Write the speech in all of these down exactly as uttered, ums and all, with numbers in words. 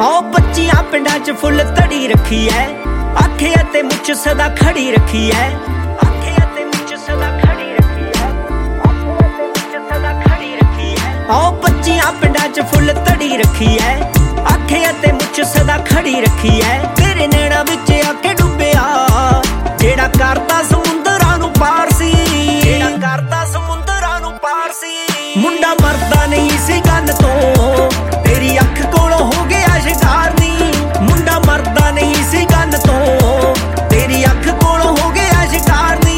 आओ पच्चियां पिंडां च फुल तड़ी रखी है, आखे ते मुझ सदा खड़ी रखी है, आखे ते मुझ सदा खड़ी रखी है, आखे ते मुझ सदा खड़ी रखी है। आओ पच्चियां पिंडां च फुल तड़ी रखी है, आखे ते मुझ सदा खड़ी रखी है। तेरे नैना विच आके डुबिया जेड़ा करदा समुंदरां नूं पार सी, जेड़ा करदा समुंदरां नूं पार सी। मुंडा मरदा नहीं सी गन तो तेरी अख कोलों हो गया शिकार नी, मुंडा मरदा नहीं सी गन तो तेरी अख कोलों हो गया शिकार नी।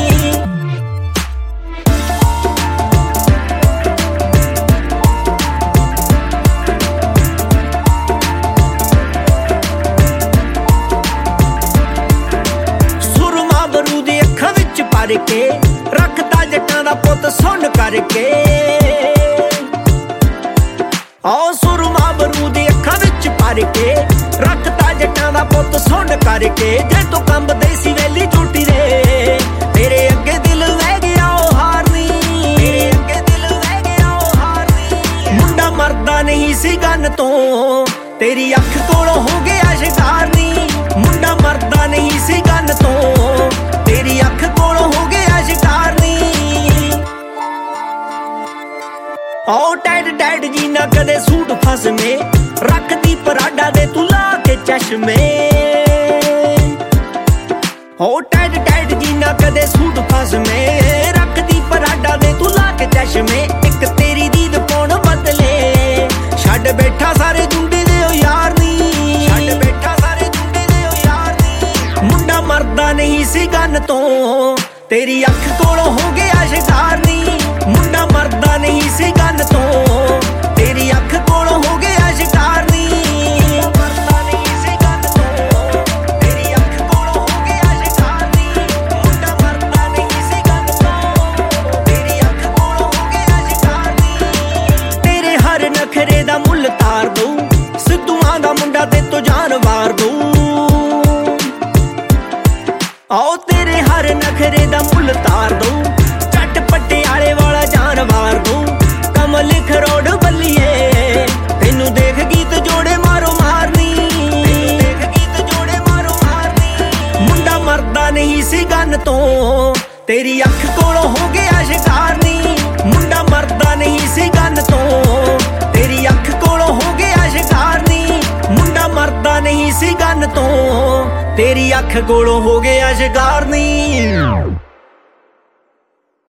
सुरमा बरूद अखां विच भर के रखदा जट्टां दा पुੱਤ सुन करके, आओ सुरमा बरूद अखां विच भर के रखदा जट्टां दा पुੱਤ सुन करके। जे तू कंबदे सी वैली झूठी दे तेरे अगे दिल वह गया ओ हारनी, तेरे अगे दिल वह गया ओ हारनी। मुंडा मरदा नहीं सी गन तो तेरी अख कोलों हो गया शिकार नी, मुंडा मरदा नहीं सी गन तो तेरी अख कोलों हो गया शिकार नी। आओ टैड टैड जी ना कदे सूट फस में रखदी पराडा दे तू ला के चश्मे, आओ टैड टैड जी ना कदे सूट फस में रखदी पराडा दे तू ला के चश्मे। एक तेरी दीद पौन बदले छड़ बैठा सारे जुंडे दे ओ यार नी, छड़ बैठा सारे जुंडे दे ओ यार नी। मुंडा मरदा नहीं सी गन तो तेरी अख कोलों हो गया शिकार नी, मुंडा मरदा नहीं सी गन तो तेरी अख कोलों हो गया शिकार नी। मरदा नहीं सी गन तो तेरी अख कोलों हो गया शिकार नी, मुंडा मरदा नहीं सी गन तो तेरी अख कोलों हो गया शिकार नी। तेरे हर नखरे दा मुल तार दूं, सिद्धूआं दा मुंडा ते तो जान वार दूं। आओ तेरे हर नखरे दा मुल तार दूं, चट पटियाले वाला जानवार दूं। कमल खरोड़ बल्लिए तेनू देख गीत जोड़े मारो मारनी, तेनू देख गीत जोड़े मारो मारनी। मुंडा मरदा नहीं सी गन तो तेरी अख कोलों हो गया शिकार नी, मुंडा मरदा नहीं सी गन तो तेरी अख कोलों हो गया शिकार नी। मुंडा मरदा नहीं सी गन तो तेरी अख कोलों हो गया शिकार नी।